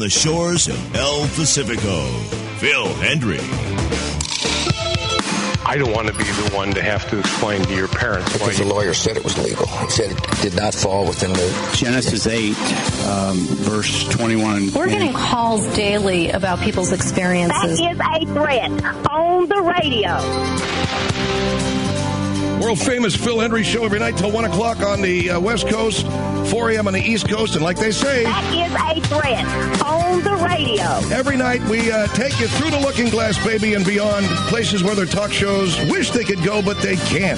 the shores of El Pacifico. Phil Hendry. I don't want to be the one to have to explain to your parents because the lawyer said it was legal. He said it did not fall within the... Genesis 8, verse 21. We're getting calls daily about people's experiences. That is a threat on the radio. World-famous Phil Hendry Show every night till 1 o'clock on the West Coast, 4 a.m. on the East Coast. And like they say... That is a threat on the radio. Every night we take you through the looking glass, baby, and beyond. Places where their talk shows wish they could go, but they can't.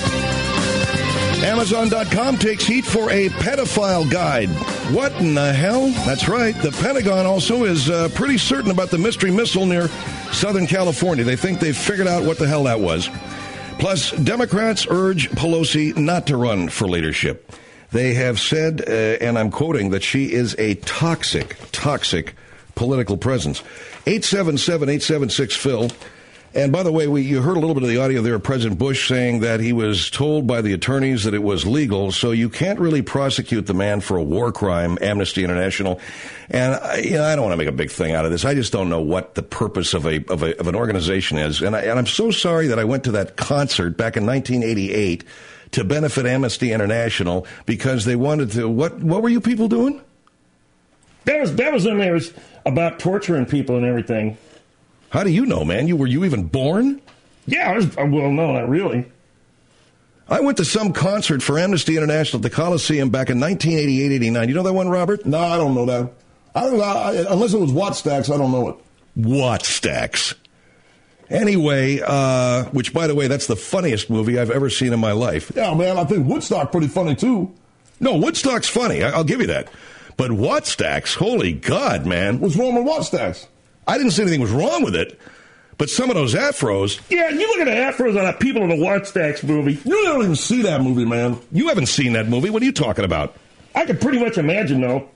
Amazon.com takes heat for a pedophile guide. What in the hell? That's right. The Pentagon also is pretty certain about the mystery missile near Southern California. They think they've figured out what the hell that was. Plus, Democrats urge Pelosi not to run for leadership. They have said, and I'm quoting, that she is a toxic political presence. 877-876-PHIL. And by the way, you heard a little bit of the audio there of President Bush saying that he was told by the attorneys that it was legal, so you can't really prosecute the man for a war crime, Amnesty International. And I don't want to make a big thing out of this. I just don't know what the purpose of an organization is. And I'm so sorry that I went to that concert back in 1988 to benefit Amnesty International because they wanted to. What were you people doing? That was in there about torturing people and everything. How do you know, man? Were you even born? Yeah, well, no, not really. I went to some concert for Amnesty International at the Coliseum back in 1988-89. You know that one, Robert? No, I don't know that. Unless it was Wattstacks, I don't know it. Wattstacks. Anyway, which, by the way, that's the funniest movie I've ever seen in my life. Yeah, man, I think Woodstock pretty funny, too. No, Woodstock's funny. I'll give you that. But Wattstacks, holy God, man. What's wrong with Wattstacks? I didn't say anything was wrong with it, but some of those afros... Yeah, you look at the afros on the people in the Wattstacks movie. You don't even see that movie, man. You haven't seen that movie. What are you talking about? I could pretty much imagine, though.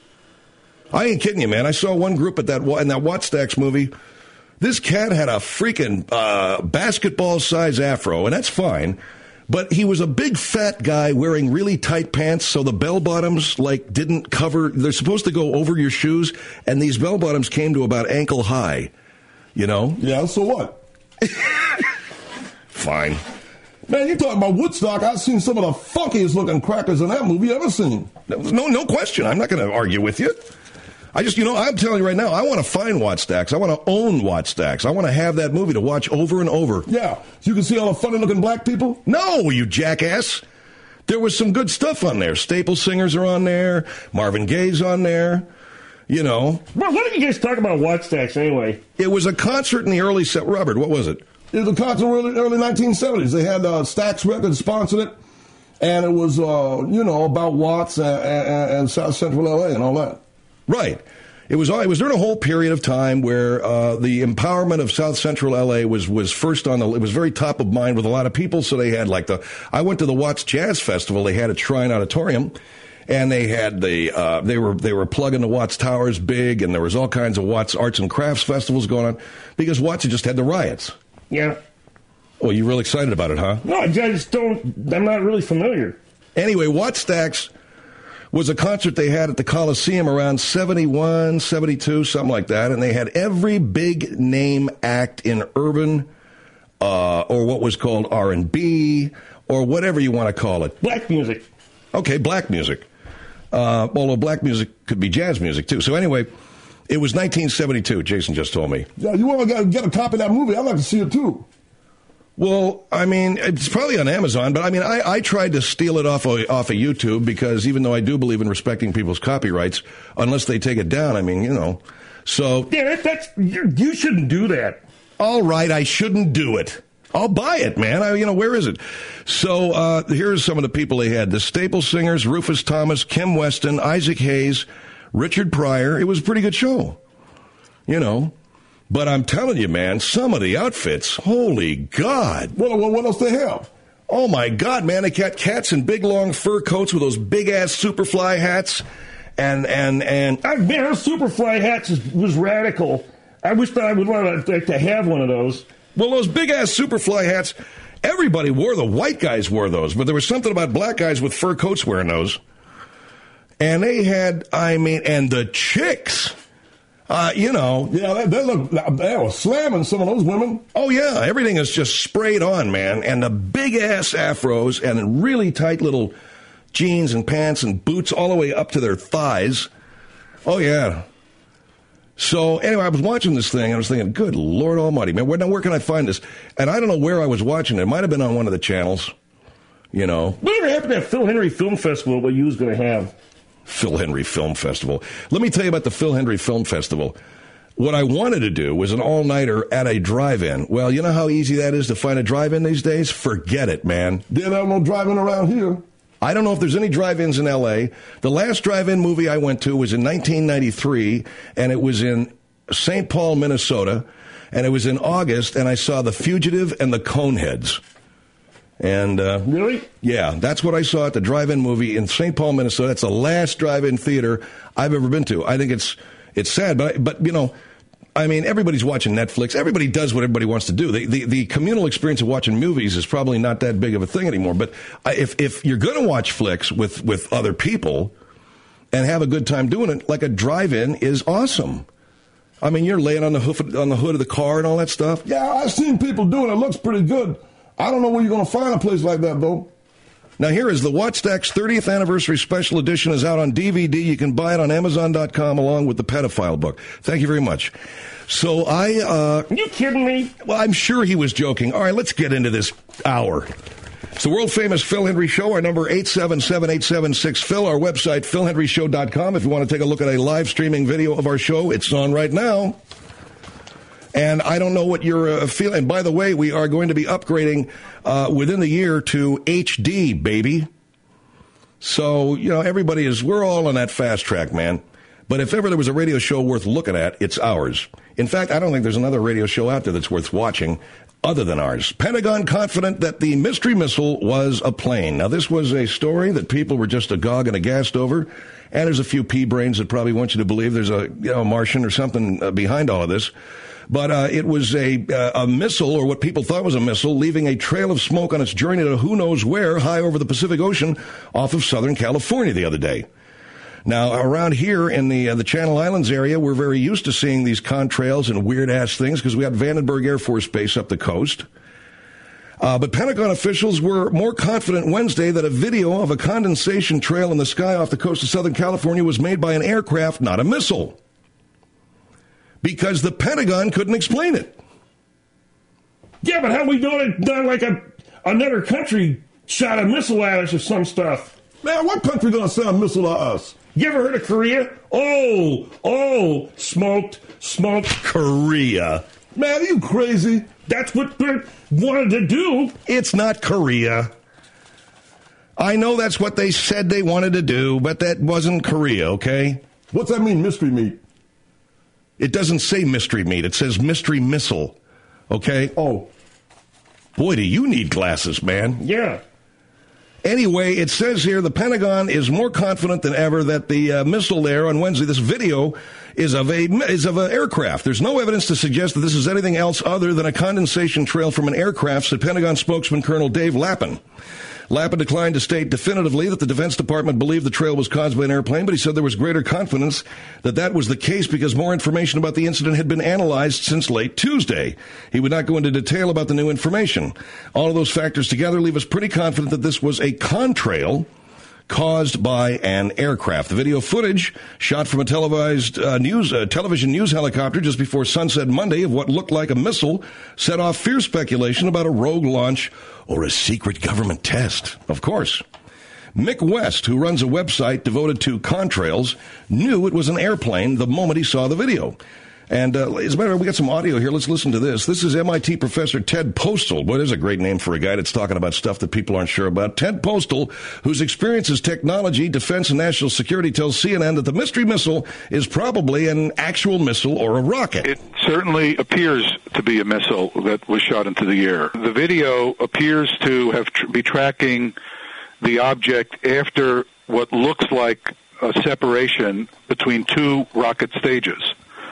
I ain't kidding you, man. I saw one group in that Wattstacks movie. This cat had a freaking basketball-size afro, and that's fine. But he was a big fat guy wearing really tight pants, so the bell-bottoms, didn't cover... They're supposed to go over your shoes, and these bell-bottoms came to about ankle high, you know? Yeah, so what? Fine. Man, you talking about Woodstock. I've seen some of the funkiest-looking crackers in that movie you ever seen. No question. I'm not going to argue with you. I'm telling you right now, I want to find Wattstacks. I want to own Wattstacks. I want to have that movie to watch over and over. Yeah, so you can see all the funny-looking black people? No, you jackass. There was some good stuff on there. Staple Singers are on there. Marvin Gaye's on there. You know. Well, what did you guys talk about Wattstacks anyway? It was a concert in the early... Robert, what was it? It was a concert in the early 1970s. They had Stax Records sponsored it, and it was, about Watts and South Central L.A. and all that. Right. It was during a whole period of time where the empowerment of South Central L.A. was first on it was very top of mind with a lot of people. So they had I went to the Watts Jazz Festival. They had a Shrine Auditorium, and they had they were plugging the Watts Towers big, and there was all kinds of Watts Arts and Crafts festivals going on because Watts had just had the riots. Yeah. Well, you're real excited about it, huh? No, I just don't. I'm not really familiar. Anyway, Wattstacks was a concert they had at the Coliseum around 71, 72, something like that, and they had every big name act in urban or what was called R&B or whatever you want to call it. Black music. Okay, black music. Although black music could be jazz music, too. So anyway, it was 1972, Jason just told me. Yeah, you want to get a copy of that movie? I'd like to see it, too. Well, I mean, it's probably on Amazon, but I mean, I tried to steal it off of YouTube because even though I do believe in respecting people's copyrights, unless they take it down, I mean, so. Yeah, you shouldn't do that. All right, I shouldn't do it. I'll buy it, man. Where is it? So, here's some of the people they had. The Staple Singers, Rufus Thomas, Kim Weston, Isaac Hayes, Richard Pryor. It was a pretty good show. But I'm telling you, man, some of the outfits, holy God. What else they have? Oh, my God, man. They got cats in big, long fur coats with those big-ass Superfly hats. And man, those Superfly hats was radical. I wish that I would want to have one of those. Well, those big-ass Superfly hats, everybody wore them. White guys wore those. But there was something about black guys with fur coats wearing those. And they had, and the chicks... You know. Yeah, they were slamming some of those women. Oh, yeah. Everything is just sprayed on, man. And the big-ass afros and really tight little jeans and pants and boots all the way up to their thighs. Oh, yeah. So, anyway, I was watching this thing, and I was thinking, good Lord Almighty, man, where can I find this? And I don't know where I was watching it. It might have been on one of the channels, you know. Whatever happened to that Phil Henry Film Festival what you was going to have? Phil Henry Film Festival. Let me tell you about the Phil Henry Film Festival. What I wanted to do was an all-nighter at a drive-in. Well, you know how easy that is to find a drive-in these days? Forget it, man. There are no drive-in around here. I don't know if there's any drive-ins in L.A. The last drive-in movie I went to was in 1993, and it was in St. Paul, Minnesota, and it was in August, and I saw The Fugitive and The Coneheads. And really? Yeah, that's what I saw at the drive-in movie in St. Paul, Minnesota. That's the last drive-in theater I've ever been to. I think it's sad, but you know, I mean, everybody's watching Netflix. Everybody does what everybody wants to do. The communal experience of watching movies is probably not that big of a thing anymore. But if you're going to watch flicks with other people and have a good time doing it, like a drive-in is awesome. I mean, you're laying on the hood of the car and all that stuff. Yeah, I've seen people do it. It looks pretty good. I don't know where you're going to find a place like that, though. Now, here is the Wattstax 30th Anniversary Special Edition is out on DVD. You can buy it on Amazon.com along with the pedophile book. Thank you very much. So Are you kidding me? Well, I'm sure he was joking. All right, let's get into this hour. It's the world-famous Phil Henry Show. Our number 877-876-PHIL. Our website, philhenryshow.com. If you want to take a look at a live streaming video of our show, it's on right now. And I don't know what you're feeling. By the way, we are going to be upgrading within the year to HD, baby. So, you know, we're all on that fast track, man. But if ever there was a radio show worth looking at, it's ours. In fact, I don't think there's another radio show out there that's worth watching other than ours. Pentagon confident that the mystery missile was a plane. Now, this was a story that people were just agog and aghast over. And there's a few pea-brains that probably want you to believe there's a Martian or something behind all of this. But it was a missile, or what people thought was a missile, leaving a trail of smoke on its journey to who knows where, high over the Pacific Ocean off of Southern California the other day. Now, around here in the Channel Islands area, we're very used to seeing these contrails and weird-ass things because we got Vandenberg Air Force Base up the coast. But Pentagon officials were more confident Wednesday that a video of a condensation trail in the sky off the coast of Southern California was made by an aircraft, not a missile. Because the Pentagon couldn't explain it. Yeah, but how we doing it done like another country shot a missile at us or some stuff? Man, what country gonna send a missile to us? You ever heard of Korea? Oh, smoked. Korea. Man, are you crazy? That's what they wanted to do. It's not Korea. I know that's what they said they wanted to do, but that wasn't Korea, okay? What's that mean, mystery meat? It doesn't say mystery meat. It says mystery missile. Okay? Oh. Boy, do you need glasses, man. Yeah. Anyway, it says here the Pentagon is more confident than ever that the missile there on Wednesday, this video, is of an aircraft. There's no evidence to suggest that this is anything else other than a condensation trail from an aircraft, said Pentagon spokesman Colonel Dave Lappin. Lappin declined to state definitively that the Defense Department believed the trail was caused by an airplane, but he said there was greater confidence that was the case because more information about the incident had been analyzed since late Tuesday. He would not go into detail about the new information. All of those factors together leave us pretty confident that this was a contrail caused by an aircraft. The video footage shot from a television news helicopter just before sunset Monday of what looked like a missile set off fierce speculation about a rogue launch or a secret government test. Of course, Mick West, who runs a website devoted to contrails, knew it was an airplane the moment he saw the video. And as a matter of fact, we got some audio here. Let's listen to this. This is MIT professor Ted Postal. Boy, there's a great name for a guy that's talking about stuff that people aren't sure about. Ted Postal, whose experience is technology, defense, and national security, tells CNN that the mystery missile is probably an actual missile or a rocket. It certainly appears to be a missile that was shot into the air. The video appears to be tracking the object after what looks like a separation between two rocket stages.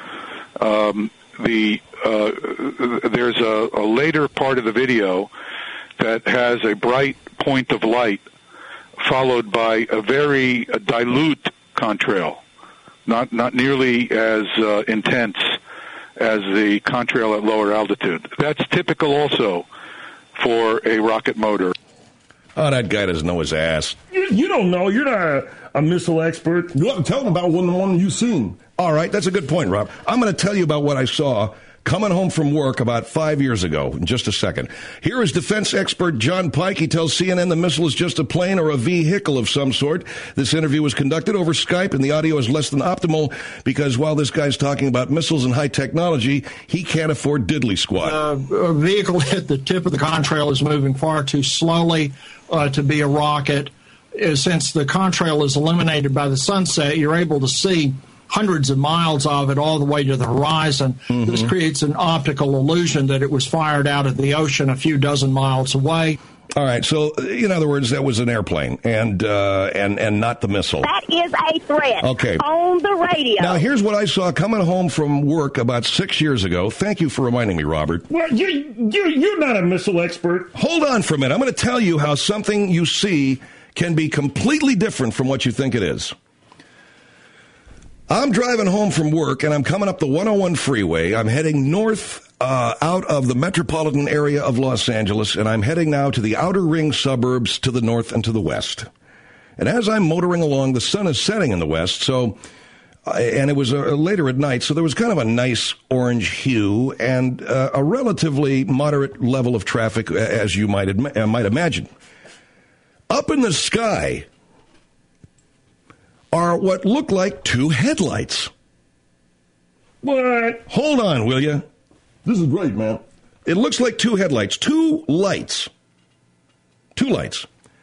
There's a later part of the video that has a bright point of light followed by a very dilute contrail not nearly as intense as the contrail at lower altitude. That's typical also for a rocket motor. Oh, that guy doesn't know his ass. You don't know. You're not a missile expert. You have to tell them about one you've seen. All right, that's a good point, Rob. I'm going to tell you about what I saw coming home from work about 5 years ago in just a second. Here is defense expert John Pike. He tells CNN the missile is just a plane or a vehicle of some sort. This interview was conducted over Skype, and the audio is less than optimal because while this guy's talking about missiles and high technology, he can't afford diddly squat. A vehicle at the tip of the contrail is moving far too slowly to be a rocket. Since the contrail is illuminated by the sunset, you're able to see hundreds of miles of it all the way to the horizon. Mm-hmm. This creates an optical illusion that it was fired out of the ocean a few dozen miles away. All right, so in other words, that was an airplane and not the missile. That is a threat. Okay. On the radio. Now, here's what I saw coming home from work about 6 years ago. Thank you for reminding me, Robert. Well, you're not a missile expert. Hold on for a minute. I'm going to tell you how something you see can be completely different from what you think it is. I'm driving home from work, and I'm coming up the 101 freeway. I'm heading north out of the metropolitan area of Los Angeles, and I'm heading now to the outer ring suburbs to the north and to the west. And as I'm motoring along, the sun is setting in the west, so and it was later at night, so there was kind of a nice orange hue and a relatively moderate level of traffic, as you might imagine. Up in the sky are what look like two headlights. What? Hold on, will you? This is great, man. It looks like two headlights. Two lights. Two lights.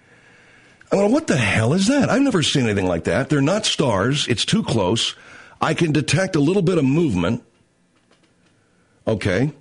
I mean, what the hell is that? I've never seen anything like that. They're not stars. It's too close. I can detect a little bit of movement. Okay.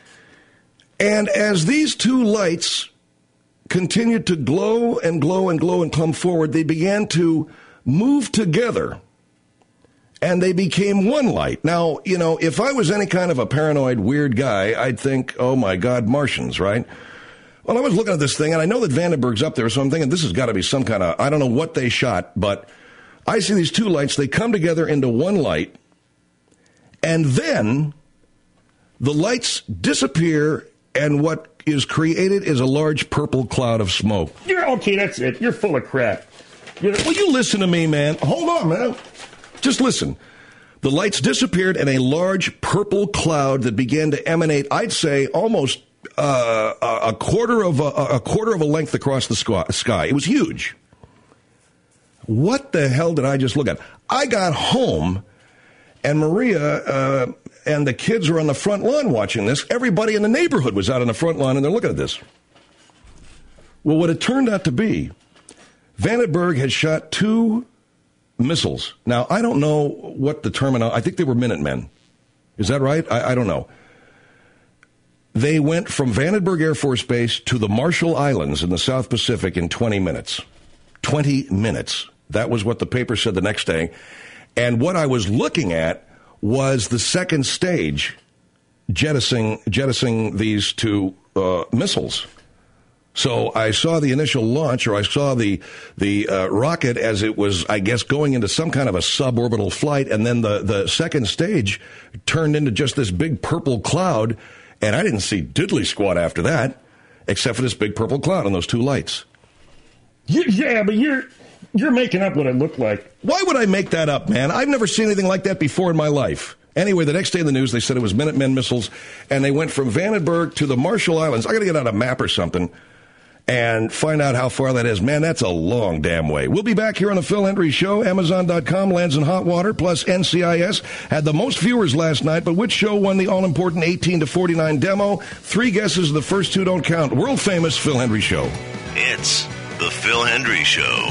And as these two lights continued to glow and glow and glow and come forward, they began to move together, and they became one light. Now, you know, if I was any kind of a paranoid, weird guy, I'd think, oh, my God, Martians, right? Well, I was looking at this thing, and I know that Vandenberg's up there, so I'm thinking this has got to be some kind of, I don't know what they shot, but I see these two lights. They come together into one light, and then the lights disappear, and what is created is a large purple cloud of smoke. Okay, that's it. You're full of crap. Will you listen to me, man? Hold on, man. Just listen. The lights disappeared and a large purple cloud that began to emanate, I'd say, almost a quarter of a length across the sky. It was huge. What the hell did I just look at? I got home, and Maria and the kids were on the front lawn watching this. Everybody in the neighborhood was out on the front lawn, and they're looking at this. Well, what it turned out to be, Vandenberg had shot two missiles. Now, I don't know what the terminology, I think they were Minutemen. Is that right? I don't know. They went from Vandenberg Air Force Base to the Marshall Islands in the South Pacific in 20 minutes. 20 minutes. That was what the paper said the next day. And what I was looking at was the second stage jettisoning these two missiles. So I saw the initial launch, or I saw the rocket as it was, I guess, going into some kind of a suborbital flight, and then the second stage turned into just this big purple cloud, and I didn't see diddly squat after that, except for this big purple cloud and those two lights. Yeah, but you're making up what it looked like. Why would I make that up, man? I've never seen anything like that before in my life. Anyway, the next day in the news, they said it was Minutemen missiles, and they went from Vandenberg to the Marshall Islands. I got to get out a map or something and find out how far that is. Man, that's a long damn way. We'll be back here on the Phil Hendry Show. Amazon.com, Lands in Hot Water, plus NCIS had the most viewers last night, but which show won the all-important 18 to 49 demo? 3 guesses, the first 2 don't count. World-famous Phil Hendry Show. It's the Phil Hendry Show.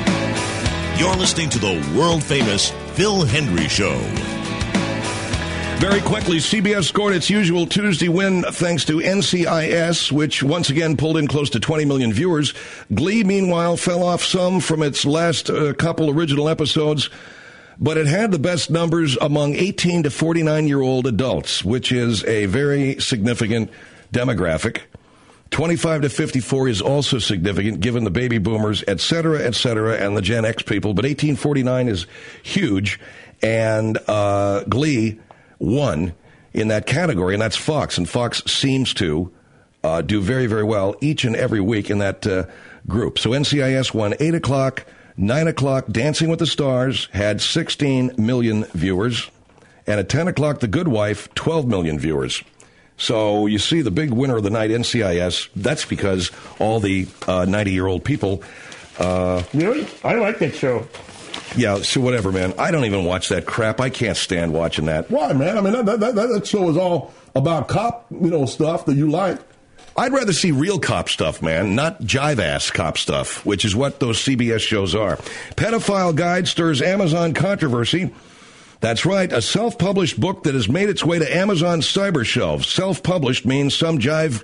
You're listening to the world-famous Phil Hendry Show. Very quickly, CBS scored its usual Tuesday win thanks to NCIS, which once again pulled in close to 20 million viewers. Glee, meanwhile, fell off some from its last couple original episodes, but it had the best numbers among 18 to 49-year-old adults, which is a very significant demographic. 25 to 54 is also significant given the baby boomers, et cetera, and the Gen X people, but 1849 is huge, and Glee won in that category, and that's Fox. And Fox seems to do very, very well each and every week in that group. So NCIS won 8 o'clock, 9 o'clock, Dancing with the Stars had 16 million viewers. And at 10 o'clock, The Good Wife, 12 million viewers. So you see the big winner of the night, NCIS. That's because all the 90-year-old people... Really? I like that show. Yeah, so whatever, man. I don't even watch that crap. I can't stand watching that. Why, man? I mean, that show is all about cop, stuff that you like. I'd rather see real cop stuff, man, not jive-ass cop stuff, which is what those CBS shows are. Pedophile Guide stirs Amazon controversy. That's right, a self-published book that has made its way to Amazon's cyber shelves. Self-published means some jive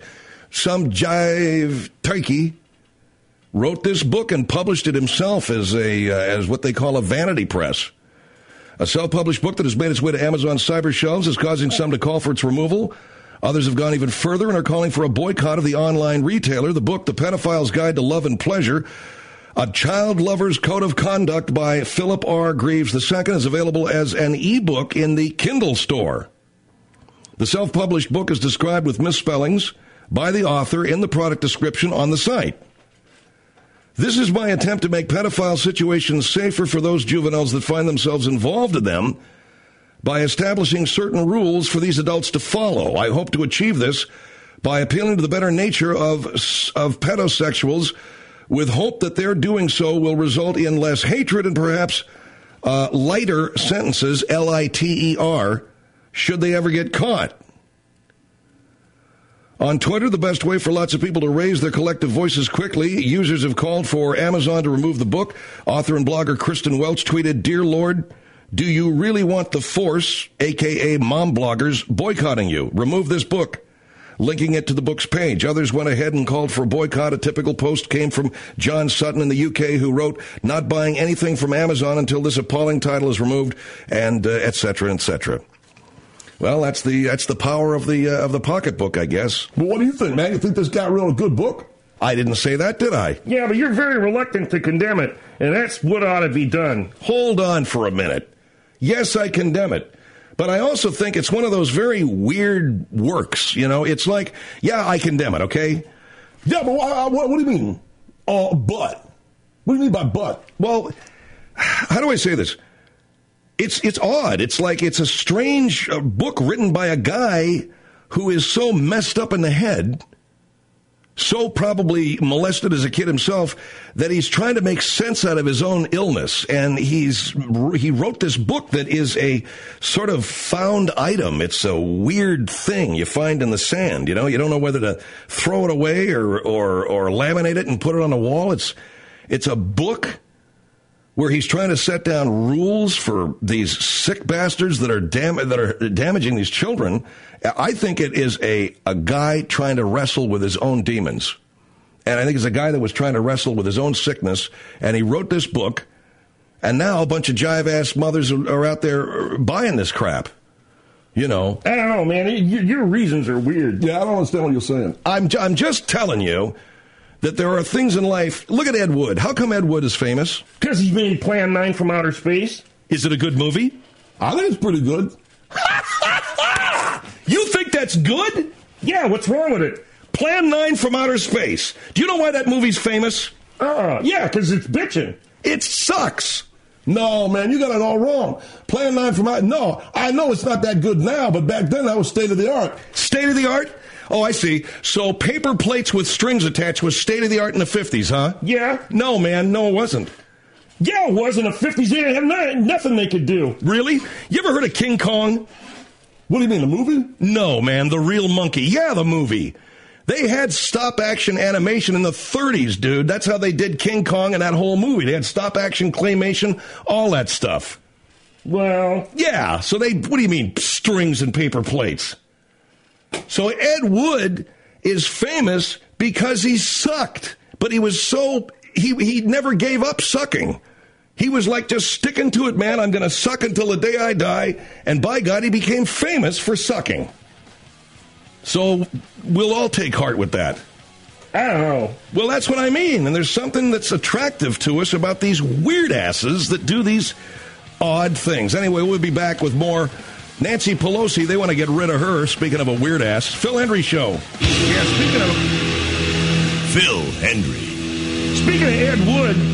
turkey wrote this book and published it himself as what they call a vanity press. A self-published book that has made its way to Amazon's cyber shelves is causing some to call for its removal. Others have gone even further and are calling for a boycott of the online retailer. The book, The Pedophile's Guide to Love and Pleasure, A Child Lover's Code of Conduct by Philip R. Greaves II, is available as an ebook in the Kindle store. The self-published book is described with misspellings by the author in the product description on the site. This is my attempt to make pedophile situations safer for those juveniles that find themselves involved in them by establishing certain rules for these adults to follow. I hope to achieve this by appealing to the better nature of pedosexuals with hope that their doing so will result in less hatred and perhaps lighter sentences, L-I-T-E-R, should they ever get caught. On Twitter, the best way for lots of people to raise their collective voices quickly, users have called for Amazon to remove the book. Author and blogger Kristen Welch tweeted, "Dear Lord, do you really want the force, a.k.a. mom bloggers, boycotting you? Remove this book," linking it to the book's page. Others went ahead and called for a boycott. A typical post came from John Sutton in the UK, who wrote, "Not buying anything from Amazon until this appalling title is removed," and et cetera, et cetera. Well, that's the power of the pocketbook, I guess. Well, what do you think, man? You think this guy wrote a good book? I didn't say that, did I? Yeah, but you're very reluctant to condemn it, and that's what ought to be done. Hold on for a minute. Yes, I condemn it. But I also think it's one of those very weird works, It's like, yeah, I condemn it, okay? Yeah, but what do you mean? But. What do you mean by but? Well, how do I say this? It's odd. It's like it's a strange book written by a guy who is so messed up in the head, so probably molested as a kid himself, that he's trying to make sense out of his own illness. And he wrote this book that is a sort of found item. It's a weird thing you find in the sand. You don't know whether to throw it away or laminate it and put it on the wall. It's a book where he's trying to set down rules for these sick bastards that are damaging these children. I think it is a guy trying to wrestle with his own demons. And I think it's a guy that was trying to wrestle with his own sickness, and he wrote this book, and now a bunch of jive-ass mothers are out there buying this crap. I don't know, man. Your reasons are weird. Yeah, I don't understand what you're saying. I'm just telling you that there are things in life. Look at Ed Wood. How come Ed Wood is famous? Because he's made Plan 9 from Outer Space. Is it a good movie? I think it's pretty good. You think that's good? Yeah, what's wrong with it? Plan 9 from Outer Space. Do you know why that movie's famous? Yeah, because it's bitching. It sucks. No, man, you got it all wrong. Plan 9 from Outer... No, I know it's not that good now, but back then that was state of the art. State of the art? Oh, I see. So paper plates with strings attached was state-of-the-art in the 50s, huh? Yeah. No, man. No, it wasn't. Yeah, it was in the 50s. They didn't have nothing they could do. Really? You ever heard of King Kong? What do you mean, the movie? No, man. The Real Monkey. Yeah, the movie. They had stop-action animation in the 30s, dude. That's how they did King Kong and that whole movie. They had stop-action claymation, all that stuff. Well, yeah. So what do you mean, strings and paper plates? So Ed Wood is famous because he sucked, but he was he never gave up sucking. He was like, just sticking to it, man. I'm going to suck until the day I die. And by God, he became famous for sucking. So we'll all take heart with that. I don't know. Well, that's what I mean. And there's something that's attractive to us about these weird asses that do these odd things. Anyway, we'll be back with more. Nancy Pelosi, they want to get rid of her. Speaking of a weird ass, Phil Hendrie Show. Yeah, speaking of Phil Hendrie. Speaking of Ed Wood.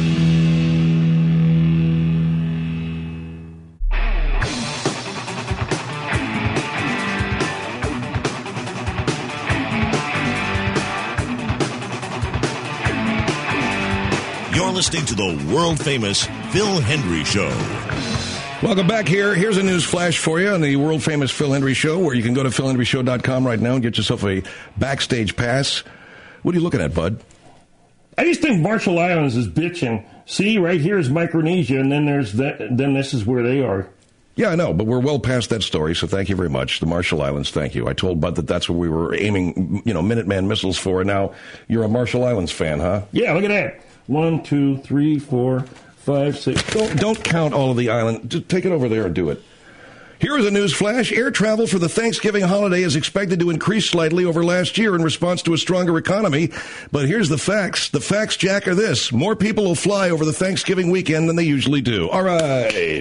You're listening to the world-famous Phil Hendrie Show. Welcome back here. Here's a news flash for you on the world-famous Phil Hendrie Show, where you can go to philhendrieshow.com right now and get yourself a backstage pass. What are you looking at, bud? I just think Marshall Islands is bitching. See, right here is Micronesia, and then then this is where they are. Yeah, I know, but we're well past that story, so thank you very much. The Marshall Islands, thank you. I told Bud that that's where we were aiming, Minuteman missiles for, and now you're a Marshall Islands fan, huh? Yeah, look at that. 1, 2, 3, 4, 5, 6. Don't count all of the island. Just take it over there and do it. Here is a news flash. Air travel for the Thanksgiving holiday is expected to increase slightly over last year in response to a stronger economy. But here's the facts. The facts, Jack, are this. More people will fly over the Thanksgiving weekend than they usually do. All right.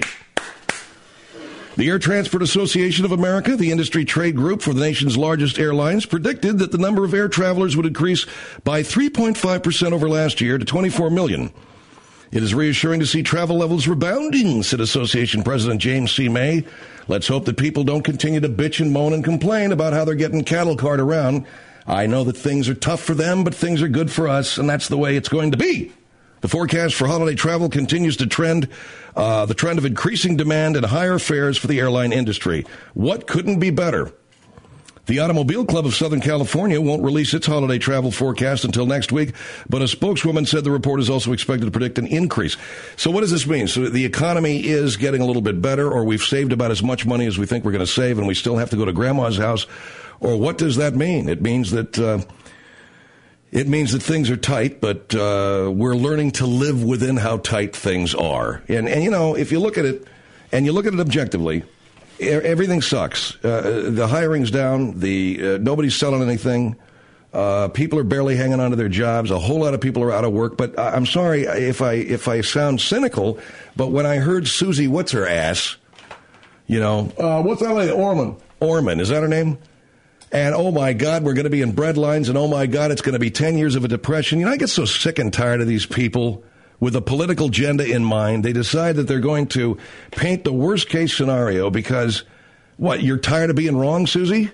The Air Transport Association of America, the industry trade group for the nation's largest airlines, predicted that the number of air travelers would increase by 3.5% over last year to 24 million. It is reassuring to see travel levels rebounding, said Association President James C. May. Let's hope that people don't continue to bitch and moan and complain about how they're getting cattle cart around. I know that things are tough for them, but things are good for us, and that's the way it's going to be. The forecast for holiday travel continues to the trend of increasing demand and higher fares for the airline industry. What couldn't be better? The Automobile Club of Southern California won't release its holiday travel forecast until next week, but a spokeswoman said the report is also expected to predict an increase. So what does this mean? So the economy is getting a little bit better, or we've saved about as much money as we think we're going to save, and we still have to go to Grandma's house? Or what does that mean? It means that things are tight, but we're learning to live within how tight things are. And if you look at it, and you look at it objectively, everything sucks. The hiring's down. Nobody's selling anything. People are barely hanging on to their jobs. A whole lot of people are out of work. But I'm sorry if I sound cynical, but when I heard Susie, what's her ass? What's that lady? Orman, is that her name? And, oh, my God, we're going to be in breadlines, and, oh, my God, it's going to be 10 years of a depression. I get so sick and tired of these people with a political agenda in mind. They decide that they're going to paint the worst-case scenario because, what, you're tired of being wrong, Susie?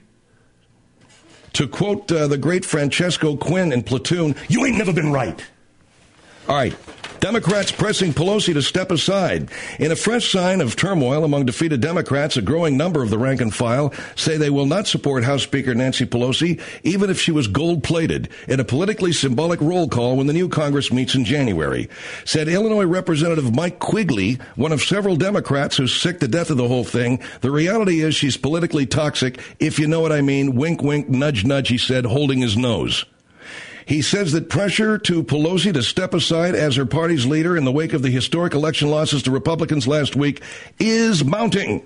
To quote the great Francesco Quinn in Platoon, you ain't never been right. All right. Democrats pressing Pelosi to step aside. In a fresh sign of turmoil among defeated Democrats, a growing number of the rank and file say they will not support House Speaker Nancy Pelosi, even if she was gold-plated, in a politically symbolic roll call when the new Congress meets in January. Said Illinois Representative Mike Quigley, one of several Democrats who's sick to death of the whole thing. The reality is she's politically toxic, if you know what I mean. Wink, wink, nudge, nudge, he said, holding his nose. He says that pressure to Pelosi to step aside as her party's leader in the wake of the historic election losses to Republicans last week is mounting.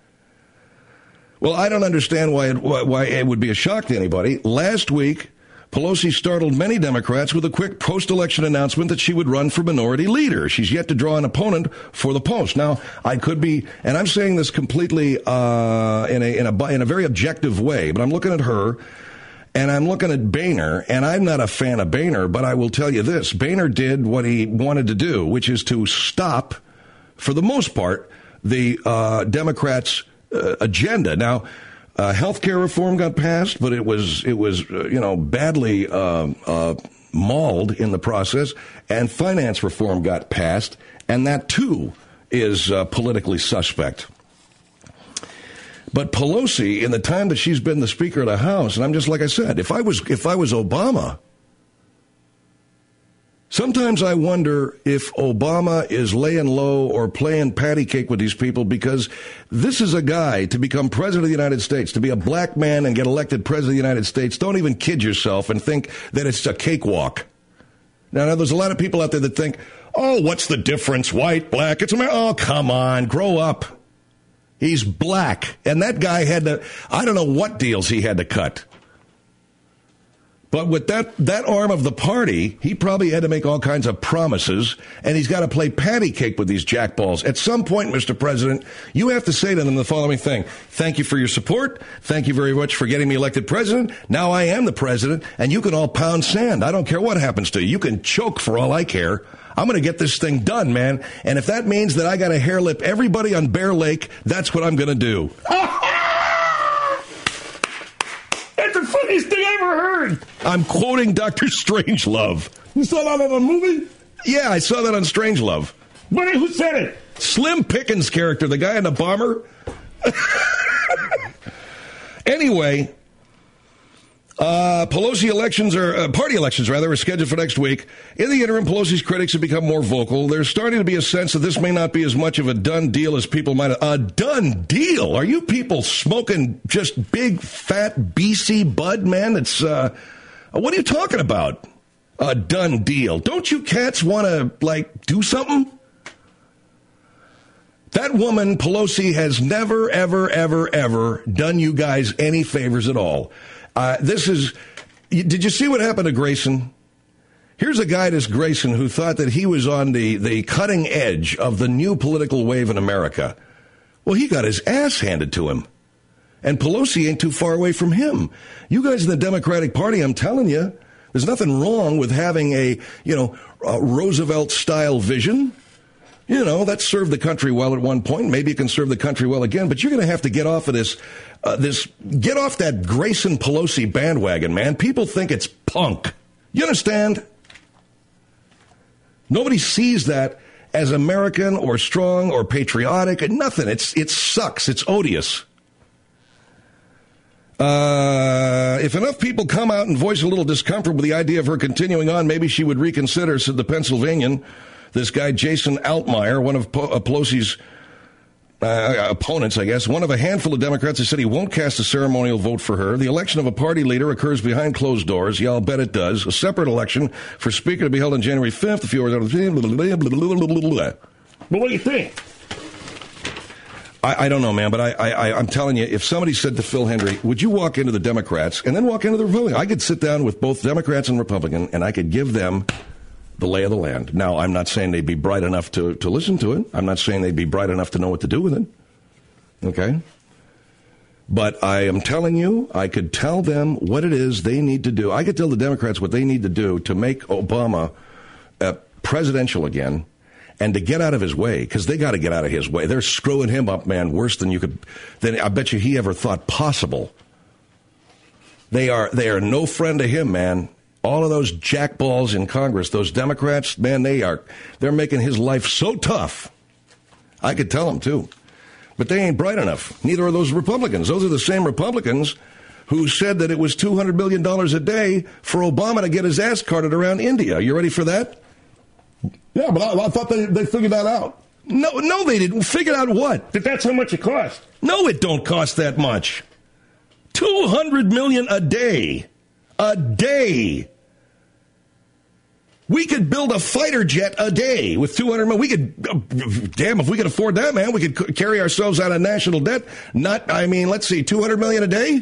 Well, I don't understand why it would be a shock to anybody. Last week, Pelosi startled many Democrats with a quick post-election announcement that she would run for minority leader. She's yet to draw an opponent for the post. Now, I could be, and I'm saying this completely in a very objective way, but I'm looking at her. And I'm looking at Boehner, and I'm not a fan of Boehner, but I will tell you this. Boehner did what he wanted to do, which is to stop, for the most part, the Democrats' agenda. Now, health care reform got passed, but it was badly mauled in the process, and finance reform got passed, and that, too, is politically suspect. But Pelosi, in the time that she's been the Speaker of the House, and I'm just like I said, if I was Obama, Sometimes I wonder if Obama is laying low or playing patty cake with these people, because this is a guy to become president of the United States, to be a black man and get elected president of the United States. Don't even kid yourself and think that it's a cakewalk. Now, there's a lot of people out there that think, oh, what's the difference? White, black, it's America. Oh, come on, grow up. He's black. And that guy had to, I don't know what deals he had to cut. But with that arm of the party, he probably had to make all kinds of promises, and he's got to play patty cake with these jackballs. At some point, Mr. President, you have to say to them the following thing. Thank you for your support. Thank you very much for getting me elected president. Now I am the president, and you can all pound sand. I don't care what happens to you. You can choke for all I care. I'm going to get this thing done, man. And if that means that I got to hair lip everybody on Bear Lake, that's what I'm going to do. That's the funniest thing I ever heard. I'm quoting Dr. Strangelove. You saw that in a movie? Yeah, I saw that on Strangelove. But who said it? Slim Pickens' character, the guy in the bomber. Anyway, party elections are scheduled for next week. In the interim, Pelosi's critics have become more vocal. There's starting to be a sense that this may not be as much of a done deal as people might have. A done deal? Are you people smoking just big, fat BC bud, man? It's, what are you talking about? A done deal. Don't you cats want to, do something? That woman, Pelosi, has never, ever, ever, ever done you guys any favors at all. Did you see what happened to Grayson? Here's a guy, this Grayson, who thought that he was on the cutting edge of the new political wave in America. Well, he got his ass handed to him. And Pelosi ain't too far away from him. You guys in the Democratic Party, I'm telling you, there's nothing wrong with having a Roosevelt-style vision. That served the country well at one point. Maybe it can serve the country well again. But you're going to have to get off of get off that Grayson Pelosi bandwagon, man. People think it's punk. You understand? Nobody sees that as American or strong or patriotic and nothing. It sucks. It's odious. If enough people come out and voice a little discomfort with the idea of her continuing on, maybe she would reconsider, said the Pennsylvanian. This guy, Jason Altmaier, one of Pelosi's opponents, I guess, one of a handful of Democrats who said he won't cast a ceremonial vote for her. The election of a party leader occurs behind closed doors. Yeah, I'll bet it does. A separate election for Speaker to be held on January 5th. A few hours after the... But what do you think? I don't know, man, but I'm telling you, if somebody said to Phil Hendry, would you walk into the Democrats and then walk into the Republicans? I could sit down with both Democrats and Republican, and I could give them the lay of the land. Now, I'm not saying they'd be bright enough to listen to it. I'm not saying they'd be bright enough to know what to do with it. Okay? But I am telling you, I could tell them what it is they need to do. I could tell the Democrats what they need to do to make Obama presidential again and to get out of his way, because they got to get out of his way. They're screwing him up, man, worse than I bet you he ever thought possible. They are no friend to him, man. All of those jackballs in Congress, those Democrats, man, they're making his life so tough. I could tell them, too. But they ain't bright enough. Neither are those Republicans. Those are the same Republicans who said that it was $200 million a day for Obama to get his ass carted around India. You ready for that? Yeah, but I thought they figured that out. No, they didn't. Figured out what? That's how much it cost. No, it don't cost that much. $200 million a day. A day. We could build a fighter jet a day with $200 million. We could, damn, if we could afford that, man, we could carry ourselves out of national debt. Let's see, $200 million a day?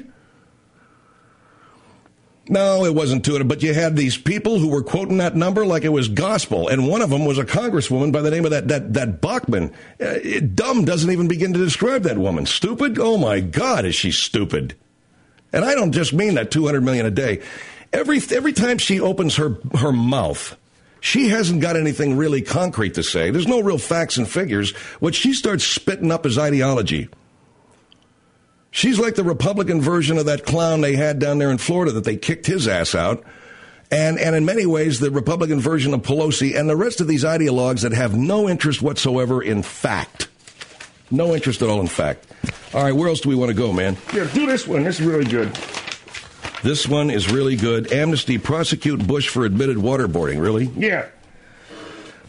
No, it wasn't 200, but you had these people who were quoting that number like it was gospel, and one of them was a congresswoman by the name of that Bachman. Dumb doesn't even begin to describe that woman. Stupid? Oh, my God, is she stupid. And I don't just mean that $200 million a day. Every time she opens her mouth, she hasn't got anything really concrete to say. There's no real facts and figures. What she starts spitting up is ideology. She's like the Republican version of that clown they had down there in Florida that they kicked his ass out. And in many ways, the Republican version of Pelosi and the rest of these ideologues that have no interest whatsoever in fact. No interest at all in fact. All right, where else do we want to go, man? Here, do this one. This is really good. This one is really good. Amnesty prosecute Bush for admitted waterboarding. Really? Yeah.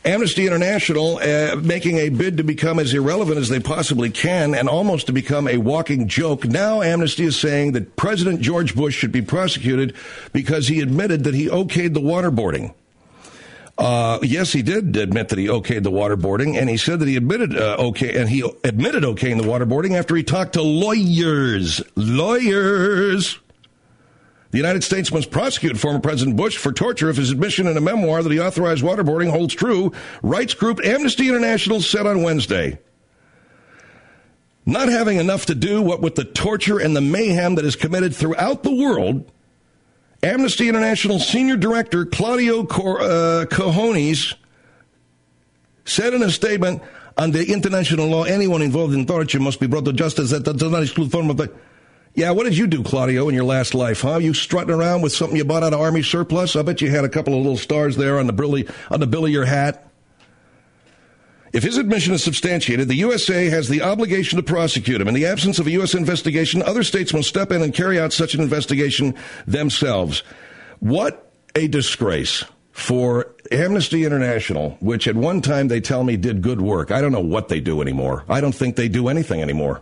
Amnesty International making a bid to become as irrelevant as they possibly can and almost to become a walking joke. Now Amnesty is saying that President George Bush should be prosecuted because he admitted that he okayed the waterboarding. Yes, he did admit that he okayed the waterboarding, and he said that he admitted okaying the waterboarding after he talked to lawyers. Lawyers! The United States must prosecute former President Bush for torture if his admission in a memoir that he authorized waterboarding holds true, rights group Amnesty International said on Wednesday. Not having enough to do with the torture and the mayhem that is committed throughout the world, Amnesty International Senior Director Claudio Cojones said in a statement, under international law, anyone involved in torture must be brought to justice. That does not exclude form of the... Yeah, what did you do, Claudio, in your last life, huh? You strutting around with something you bought out of Army surplus? I bet you had a couple of little stars there on the bill of your hat. If his admission is substantiated, the USA has the obligation to prosecute him. In the absence of a U.S. investigation, other states must step in and carry out such an investigation themselves. What a disgrace for Amnesty International, which at one time they tell me did good work. I don't know what they do anymore. I don't think they do anything anymore.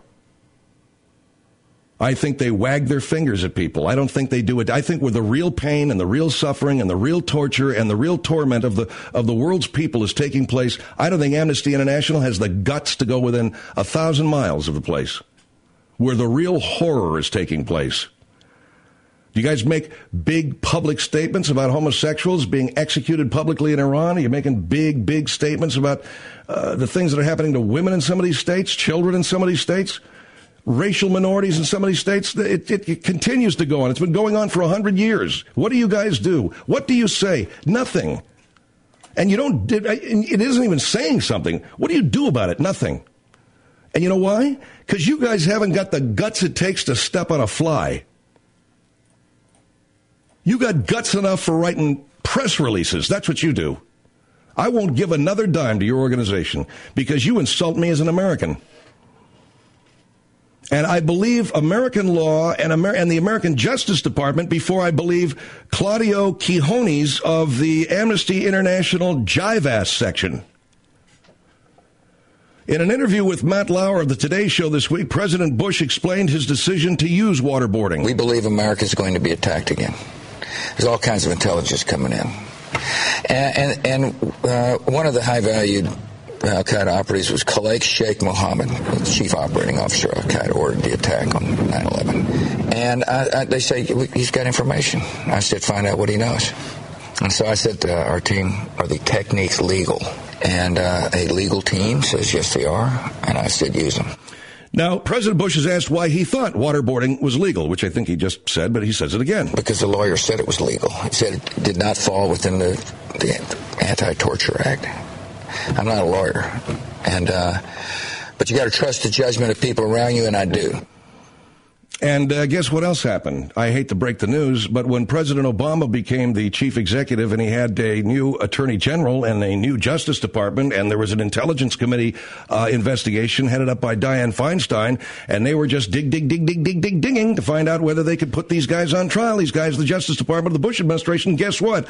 I think they wag their fingers at people. I don't think they do it. I think where the real pain and the real suffering and the real torture and the real torment of the world's people is taking place, I don't think Amnesty International has the guts to go within 1,000 miles of the place where the real horror is taking place. Do you guys make big public statements about homosexuals being executed publicly in Iran? Are you making big statements about the things that are happening to women in some of these states, children in some of these states? Racial minorities in some of these states, it continues to go on. It's been going on for 100 years. What do you guys do? What do you say? Nothing. And it isn't even saying something. What do you do about it? Nothing. And you know why? Because you guys haven't got the guts it takes to step on a fly. You got guts enough for writing press releases. That's what you do. I won't give another dime to your organization because you insult me as an American. And I believe American law and the American Justice Department before I believe Claudio Cojones of the Amnesty International JIVAS section. In an interview with Matt Lauer of the Today Show this week, President Bush explained his decision to use waterboarding. We believe America is going to be attacked again. There's all kinds of intelligence coming in. And one of the high-valued Al-Qaeda operatives was Khalid Sheikh Mohammed, the chief operating officer of Al-Qaeda, ordered the attack on 9/11. And they say, he's got information. I said, find out what he knows. And so I said to our team, are the techniques legal? And a legal team says, yes, they are. And I said, use them. Now, President Bush is asked why he thought waterboarding was legal, which I think he just said, but he says it again. Because the lawyer said it was legal. He said it did not fall within the Anti-Torture Act. I'm not a lawyer, but you got to trust the judgment of people around you, and I do. And guess what else happened? I hate to break the news, but when President Obama became the chief executive and he had a new attorney general and a new Justice Department, and there was an Intelligence Committee investigation headed up by Dianne Feinstein, and they were just digging to find out whether they could put these guys on trial, these guys, the Justice Department of the Bush administration. Guess what?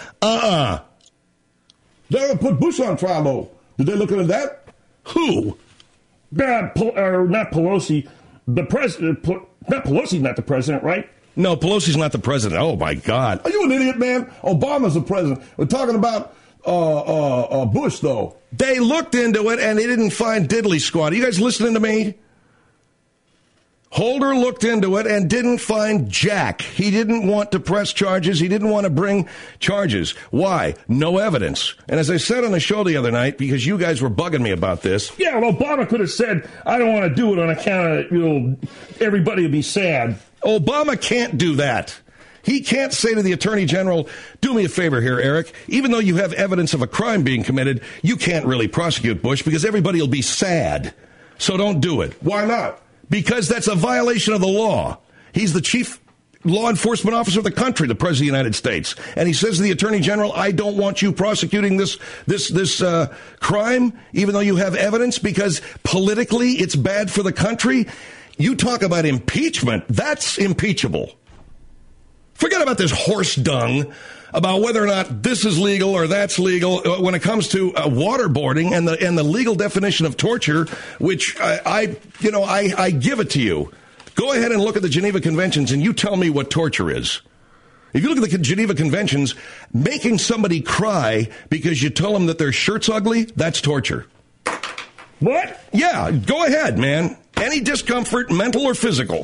They haven't put Bush on trial, though. Did they look into that? Who? Not Pelosi. The president. Not Pelosi's not the president, right? No, Pelosi's not the president. Oh, my God. Are you an idiot, man? Obama's the president. We're talking about Bush, though. They looked into it, and they didn't find diddly squat. Are you guys listening to me? Holder looked into it and didn't find jack. He didn't want to press charges. He didn't want to bring charges. Why? No evidence. And as I said on the show the other night, because you guys were bugging me about this. Yeah, well, Obama could have said, I don't want to do it on account of, everybody would be sad. Obama can't do that. He can't say to the Attorney General, do me a favor here, Eric. Even though you have evidence of a crime being committed, you can't really prosecute Bush because everybody will be sad. So don't do it. Why not? Because that's a violation of the law. He's the chief law enforcement officer of the country, the President of the United States. And he says to the Attorney General, I don't want you prosecuting this crime, even though you have evidence, because politically it's bad for the country. You talk about impeachment. That's impeachable. Forget about this horse dung about whether or not this is legal or that's legal when it comes to waterboarding and the legal definition of torture, which I give it to you. Go ahead and look at the Geneva Conventions and you tell me what torture is. If you look at the Geneva Conventions, making somebody cry because you tell them that their shirt's ugly, that's torture. What? Yeah, go ahead, man. Any discomfort, mental or physical.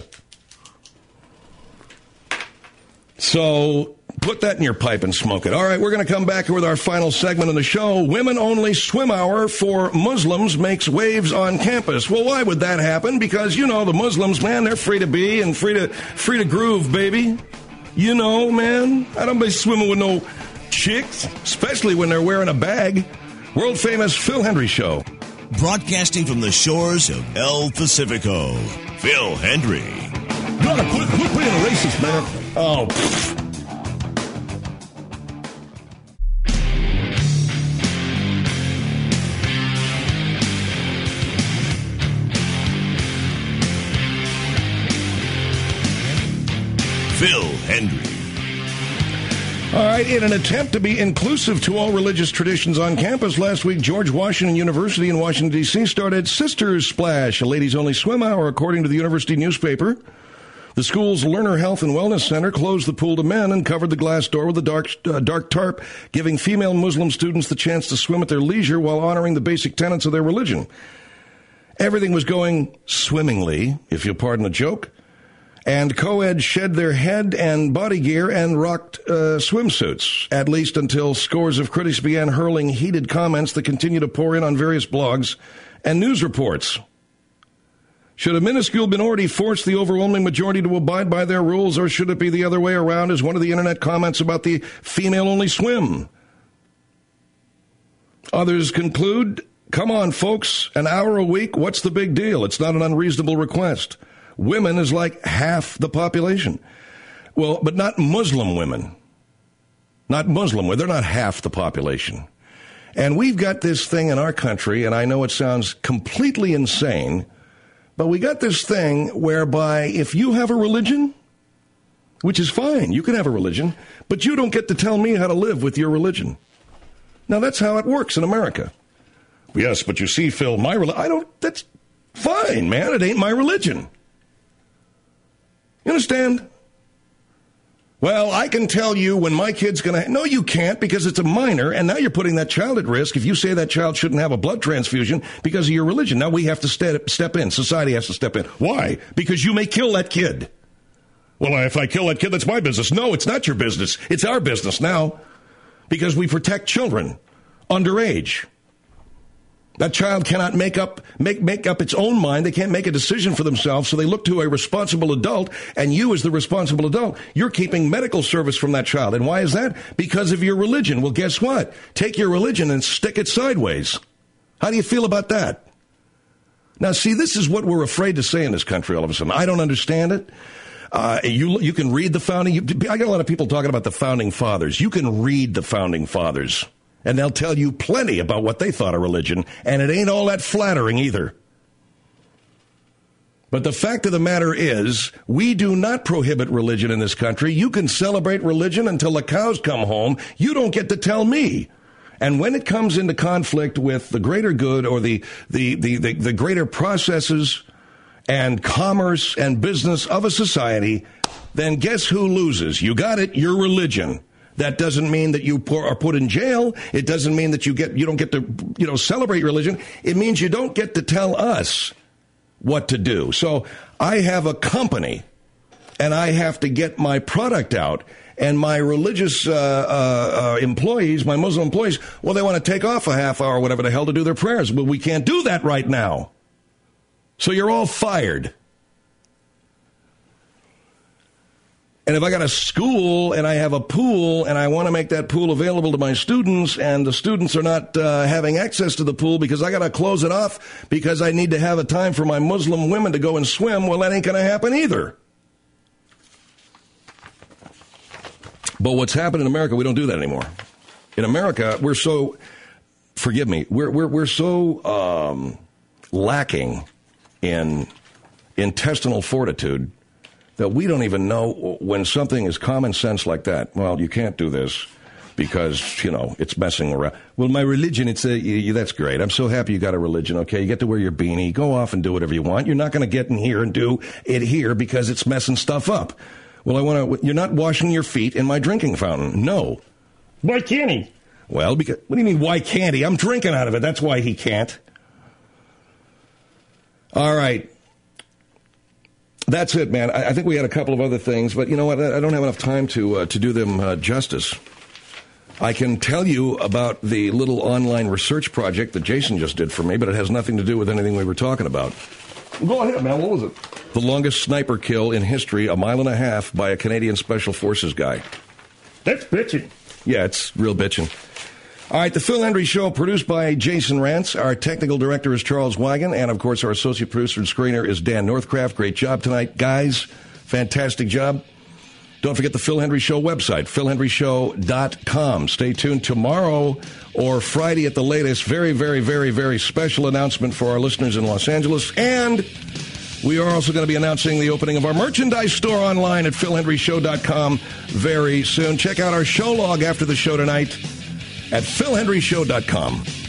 So put that in your pipe and smoke it. All right, we're going to come back with our final segment of the show. Women-only swim hour for Muslims makes waves on campus. Well, why would that happen? Because, the Muslims, man, they're free to be and free to groove, baby. Man, I don't be swimming with no chicks, especially when they're wearing a bag. World-famous Phil Hendrie Show. Broadcasting from the shores of El Pacifico, Phil Hendrie. Quit being a racist, man. Oh, Phil Hendrie. All right, in an attempt to be inclusive to all religious traditions on campus, last week, George Washington University in Washington, D.C. started Sisters Splash, a ladies-only swim hour, according to the university newspaper. The school's Learner Health and Wellness Center closed the pool to men and covered the glass door with a dark tarp, giving female Muslim students the chance to swim at their leisure while honoring the basic tenets of their religion. Everything was going swimmingly, if you'll pardon the joke. And co-ed shed their head and body gear and rocked swimsuits, at least until scores of critics began hurling heated comments that continue to pour in on various blogs and news reports. Should a minuscule minority force the overwhelming majority to abide by their rules, or should it be the other way around, as one of the internet comments about the female-only swim? Others conclude, come on, folks, an hour a week, what's the big deal? It's not an unreasonable request. Women is like half the population. Well, but not Muslim women. Not Muslim women. They're not half the population. And we've got this thing in our country, and I know it sounds completely insane, but we got this thing whereby if you have a religion, which is fine, you can have a religion, but you don't get to tell me how to live with your religion. Now, that's how it works in America. Yes, but you see, Phil, that's fine, man. It ain't my religion. You understand? Well, I can tell you when my kid's going to... No, you can't, because it's a minor, and now you're putting that child at risk if you say that child shouldn't have a blood transfusion because of your religion. Now we have to step in. Society has to step in. Why? Because you may kill that kid. Well, if I kill that kid, that's my business. No, it's not your business. It's our business now, because we protect children underage. That child cannot make up its own mind. They can't make a decision for themselves, so they look to a responsible adult, and you as the responsible adult, you're keeping medical service from that child. And why is that? Because of your religion. Well, guess what? Take your religion and stick it sideways. How do you feel about that? Now, see, this is what we're afraid to say in this country all of a sudden. I don't understand it. You can read the founding... I got a lot of people talking about the founding fathers. You can read the founding fathers. And they'll tell you plenty about what they thought of religion, and it ain't all that flattering either. But the fact of the matter is, we do not prohibit religion in this country. You can celebrate religion until the cows come home. You don't get to tell me. And when it comes into conflict with the greater good or the greater processes and commerce and business of a society, then guess who loses? You got it, your religion. That doesn't mean that you are put in jail. It doesn't mean that you don't get to, celebrate religion. It means you don't get to tell us what to do. So I have a company, and I have to get my product out. And my religious employees, my Muslim employees, well, they want to take off a half hour or whatever the hell to do their prayers. But we can't do that right now. So you're all fired. And if I got a school and I have a pool and I want to make that pool available to my students and the students are not having access to the pool because I got to close it off because I need to have a time for my Muslim women to go and swim, well, that ain't going to happen either. But what's happened in America, we don't do that anymore. In America, we're so, forgive me, we're so lacking in intestinal fortitude that we don't even know when something is common sense like that. Well, you can't do this because, you know, it's messing around. Well, my religion, that's great. I'm so happy you got a religion, okay? You get to wear your beanie. Go off and do whatever you want. You're not going to get in here and do it here because it's messing stuff up. Well, you're not washing your feet in my drinking fountain. No. Why can't he? Well, because, what do you mean, why can't he? I'm drinking out of it. That's why he can't. All right. That's it, man. I think we had a couple of other things, but you know what? I don't have enough time to do them justice. I can tell you about the little online research project that Jason just did for me, but it has nothing to do with anything we were talking about. Go ahead, man. What was it? The longest sniper kill in history, 1.5 miles by a Canadian Special Forces guy. That's bitching. Yeah, it's real bitching. All right, the Phil Hendry Show, produced by Jason Rantz. Our technical director is Charles Wagon. And, of course, our associate producer and screener is Dan Northcraft. Great job tonight. Guys, fantastic job. Don't forget the Phil Hendry Show website, philhendryshow.com. Stay tuned tomorrow or Friday at the latest. Very, very, very, very special announcement for our listeners in Los Angeles. And we are also going to be announcing the opening of our merchandise store online at philhendryshow.com very soon. Check out our show log after the show tonight at philhendryshow.com.